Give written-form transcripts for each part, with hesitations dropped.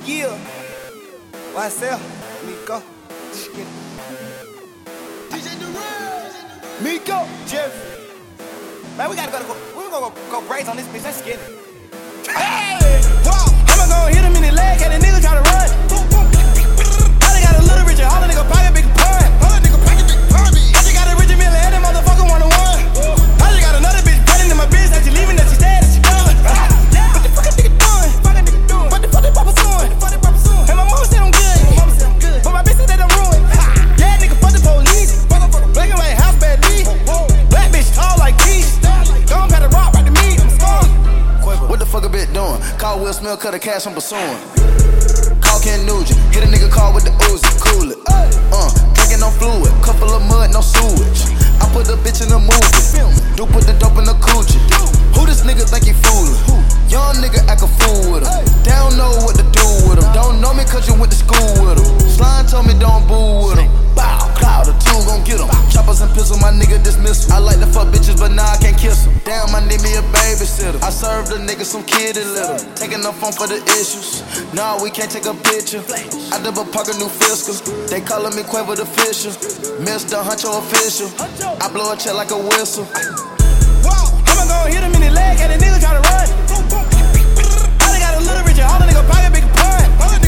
Yeah. YSL, Miko. DJ Durant. Miko. Jeff. Man, we gonna go brace on this bitch. Let's get it. Hey! Whoa! I'ma go hit him in the leg, and the nigga try to run. I done got a little richer, all the nigga pocket big pun. I just got a Richard Miller, and that motherfucker 1-1. I just got another bitch running in my bitch that she leaving, that she dead, that she done. What the fuck a nigga doing? What the fuck that papa doing? And my mama said I'm good, but my bitch said that I'm ruined. Yeah, nigga, fuck the police. Black and white house bad lead. Black bitch tall like Keith. Don't got a rock right to me, I'm scoring. What the fuck a bitch doing? Call Will Smith, cut the cash, I'm pursuing. Call Ken Nugent, hit a nigga car with the Uzi, cool it. Drinking no fluid, couple of mud, no sewage. I put a bitch in a movie, do put the dope in the coochie. Who this nigga think he foolin'? Young nigga act a fool with him. They don't know what to do with him. Don't know me cause you went to school with him. Slime told me don't boo with him. Bow, cloud, the two gon' get him. Choppers and pistols, my nigga dismiss him. I like to fuck bitches, but now I can't kiss them. Damn, I need me a babysitter. I served a nigga some kitty litter. Taking the phone for the issues. Nah, we can't take a picture. I double park a new fiscal. They callin' me Quavo the Fisher. Mr. Huncho official. I blow a check like a whistle. I'ma go hit him in the leg, and the nigga try to run. I done got a little richer, all the nigga pocket big pun.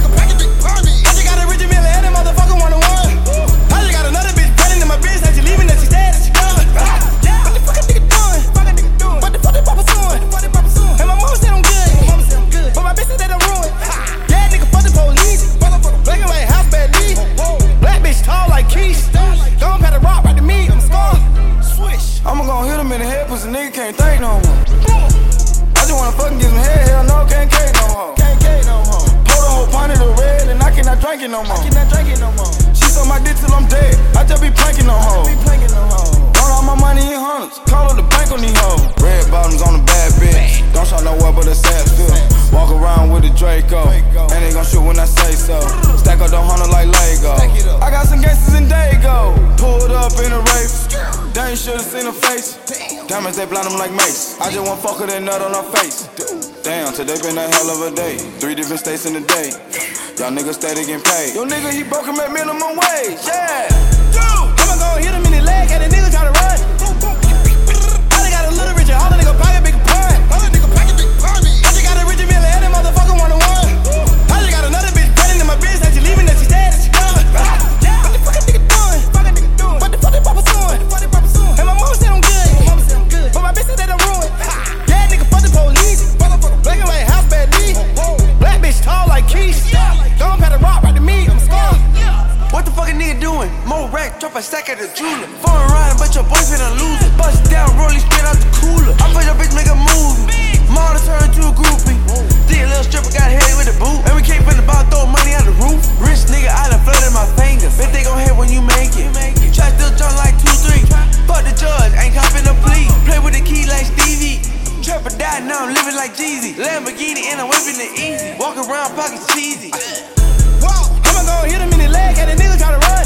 I just got a Richard Miller, and that motherfucker 1-1. I just got another bitch running in my bitch that she leaving, that she dead, that she done. What the fuck a nigga doing? What the fuck that papa doing? And my mama said I'm good, but my bitch said that I'm ruined. Yeah, nigga, fuck the police. Black and white house bad lead. Black bitch tall like Keith. Don't got a rock right to me, I'm scoring. Swish. I'ma gon' hit him in the head, pussy nigga can't think no more. I just wanna fucking get some head, hell no, can't cake no more. Pour the whole pint of the red, and I cannot drink it no more. She suck my dick till I'm dead, I just be planking no hoes. Burn all my money in hundreds, call up the bank on these hoes. Red bottoms on the bad bitch, don't show nowhere but a sad feel. Walk around with a Draco, and they gon' shoot when I say so. Stack up the 100 like Lego. I got some gangsters in Dago, pulled up in a Wraith. They ain't should've seen her face. Diamonds, they blind them like mace. I just want fuck her, that nut on her face. Damn, today been a hell of a day. 3 different states in a day. Y'all niggas steady getting paid. Yo nigga, he broke him at minimum wage. Yeah. I'ma go hit him in the leg, and the nigga try to run. I done got a little richer, all the nigga pocket big pun. I just got a Richard Miller, and that motherfucker 1-1. I just got another bitch running in my bitch that she leaving, that she dead, that she done. What the fuck a nigga doing? What the fuck that papa doing? And my mama said I'm good, but my bitch said that I'm ruined. Yeah, nigga, fuck the police. Black and white house bad lead. Black bitch tall like Keith. Don't got a rock right to me, I'm scoring. What the fuck a nigga doing? More rack, drop a stack at the jeweler. Foreign riding, but your boyfriend a loser. Bust it down, rolling straight out the cooler. I put your bitch, make a movie. Model turn to a groupie. Did a little stripper, got head with a boot. And we came from the bottom, throw money out the roof. Rich nigga, I done flooded my fingers. Bet they gon' hit when you make it. Try still jump like 2-3. Fuck the judge, ain't copping a plea. Play with the key like Stevie. Trapper died, now I'm living like Jeezy. Lamborghini and I'm whipping it easy. Walk around pockets cheesy. I'ma go hit him in the leg, and the nigga try to run.